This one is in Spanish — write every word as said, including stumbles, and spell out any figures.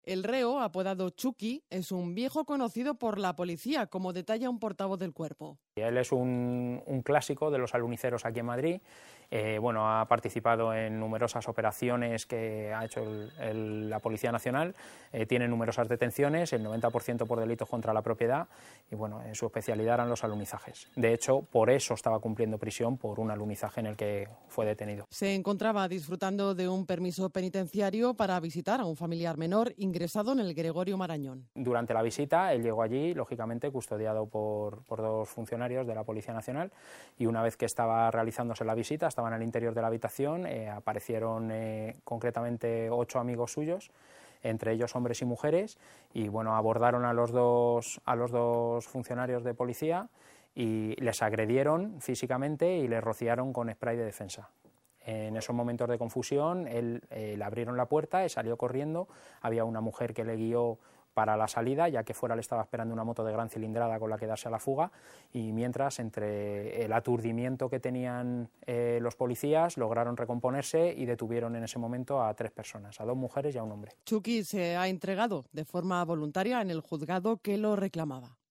El reo, apodado Chucky, es un viejo conocido por la policía, como detalla un portavoz del Cuerpo. Él es un, un clásico de los aluniceros aquí en Madrid. Eh, bueno, ha participado en numerosas operaciones que ha hecho el, el, la Policía Nacional, eh, tiene numerosas detenciones, el noventa por ciento por delitos contra la propiedad, y bueno, en su especialidad eran los alunizajes. De hecho, por eso estaba cumpliendo prisión, por un alunizaje en el que fue detenido. Se encontraba disfrutando de un permiso penitenciario para visitar a un familiar menor ingresado en el Gregorio Marañón. Durante la visita, él llegó allí, lógicamente, custodiado por, por dos funcionarios de la Policía Nacional, y una vez que estaba realizándose la visita, estaban al interior de la habitación, eh, aparecieron eh, concretamente ocho amigos suyos, entre ellos hombres y mujeres, y bueno, abordaron a los dos, a los dos funcionarios de policía y les agredieron físicamente y les rociaron con spray de defensa. En esos momentos de confusión, él, eh, le abrieron la puerta y salió corriendo. Había una mujer que le guió para la salida, ya que fuera le estaba esperando una moto de gran cilindrada con la que darse a la fuga, y mientras, entre el aturdimiento que tenían eh, los policías, lograron recomponerse y detuvieron en ese momento a tres personas, a dos mujeres y a un hombre. Chucky se ha entregado de forma voluntaria en el juzgado que lo reclamaba.